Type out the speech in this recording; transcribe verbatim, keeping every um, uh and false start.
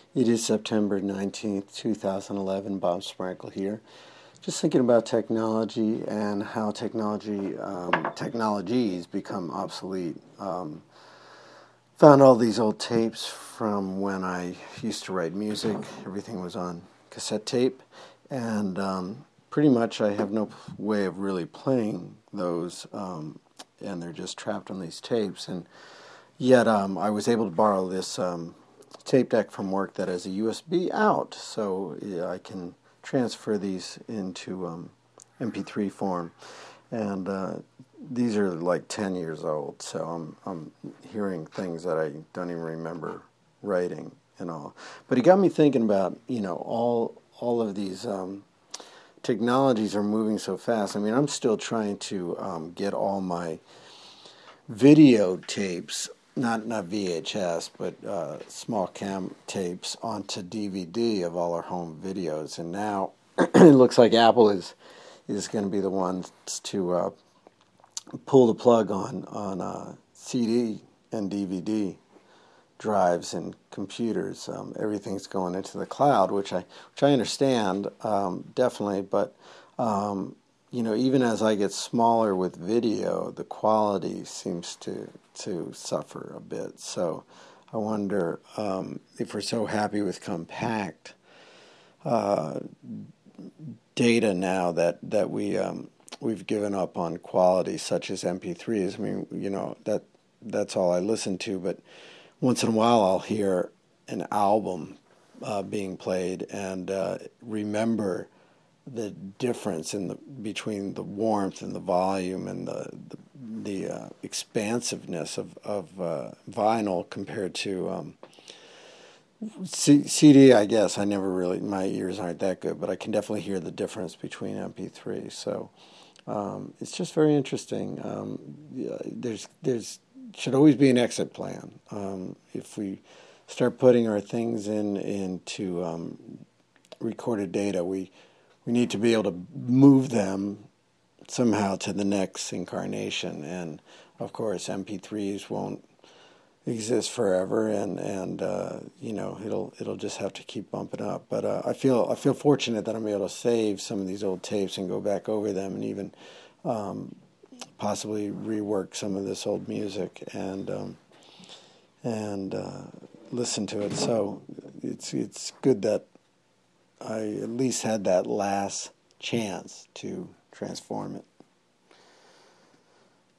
It is September nineteenth, two thousand eleven. Bob Sprankle here. Just thinking about technology and how technology um, technologies become obsolete. Um, found all these old tapes from when I used to write music. Everything was on cassette tape, and um, pretty much I have no way of really playing those, um, and they're just trapped on these tapes. And yet um, I was able to borrow this um, tape deck from work that has a U S B out, so yeah, I can transfer these into um, M P three form. And uh, these are like ten years old, so I'm I'm hearing things that I don't even remember writing and all. But it got me thinking about, you know, all all of these um, technologies are moving so fast. I mean, I'm still trying to um, get all my video tapes, not not V H S, but uh, small cam tapes onto D V D of all our home videos. And now it looks like Apple is is going to be the ones to uh, pull the plug on on uh, C D and D V D drives and computers. Um, everything's going into the cloud, which I which I understand um, definitely, but um, you know, even as I get smaller with video, the quality seems to to suffer a bit. So I wonder um, if we're so happy with compact uh, data now that that we um, we've given up on quality such as M P threes. I mean, you know, that that's all I listen to, but once in a while I'll hear an album uh, being played and uh, remember the difference in the between the warmth and the volume and the the, the uh, expansiveness of of uh, vinyl compared to um, C- CD. I guess I never really, my ears aren't that good, but I can definitely hear the difference between M P three. So um, it's just very interesting. Um, yeah, there's there's should always be an exit plan. Um, if we start putting our things in into um, recorded data, we we need to be able to move them somehow to the next incarnation. And of course, M P threes won't exist forever, and and uh, you know, it'll it'll just have to keep bumping up. But uh, I feel I feel fortunate that I'm able to save some of these old tapes and go back over them, and even um, possibly rework some of this old music and um, and uh, listen to it. So it's it's good that I at least had that last chance to transform it.